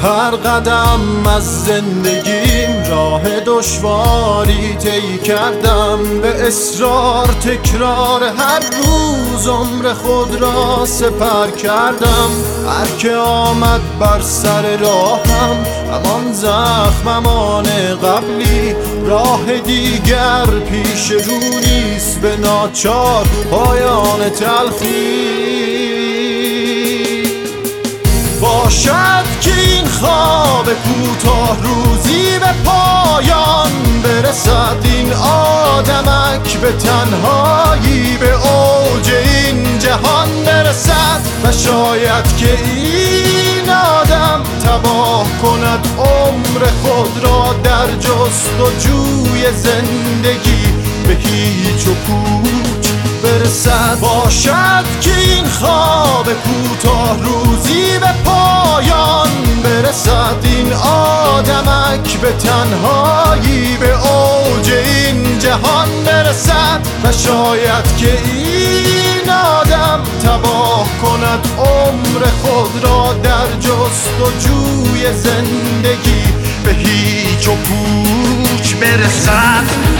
هر قدم از زندگیم راه دشواری طی کردم، به اصرار تکرار هر روز عمر خود را سپر کردم. هر که آمد بر سر راهم همان زخم همان قبلی، راه دیگر پیش رو نیست به ناچار پایان تلخی. باشد که این خواب کوتاه روزی به پایان برسد، این آدمک به تنهایی به اوج این جهان برسد، و شاید که این آدم تباه کند عمر خود را در جستجوی زندگی به هیچ و پوچ برسد. باشد که این خواب کوتاه روزی به پایان برسد، این آدمک به تنهایی به اوج این جهان برسد، و شاید که این آدم تباه کند عمر خود را در جستجوی زندگی به هیچ و پوچ برسد.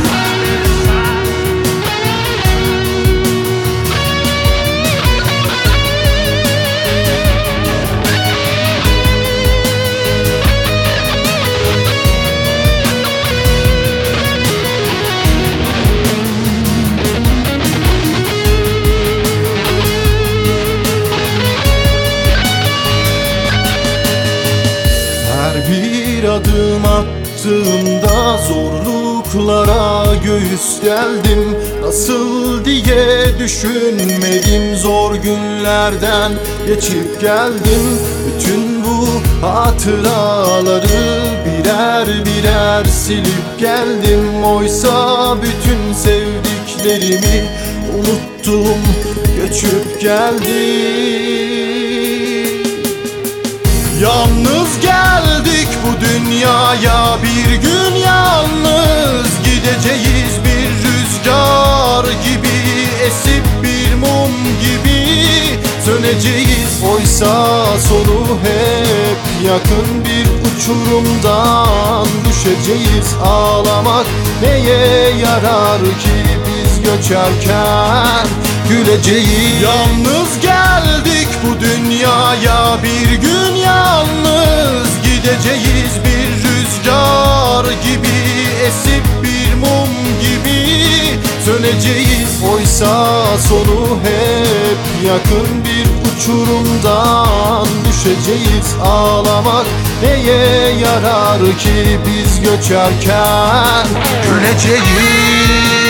Bir adım attığımda zorluklara göğüs geldim. Nasıl diye düşünmedim, zor günlerden geçip geldim. Bütün bu hatıraları birer birer silip geldim. Oysa bütün sevdiklerimi unuttum, göçüp geldim. Yalnız geldik bu dünyaya, bir gün yalnız gideceğiz. Bir rüzgar gibi esip bir mum gibi söneceğiz. Oysa sonu hep yakın bir uçurumdan düşeceğiz. Ağlamak neye yarar ki biz göçerken güleceğiz. Yalnız geldik bu dünyaya, bir gün yalnız gideceğiz. Bir rüzgar gibi esip bir mum gibi söneceğiz. Oysa sonu hep yakın bir uçurumdan düşeceğiz. Ağlamak neye yarar ki biz göçerken güleceğiz.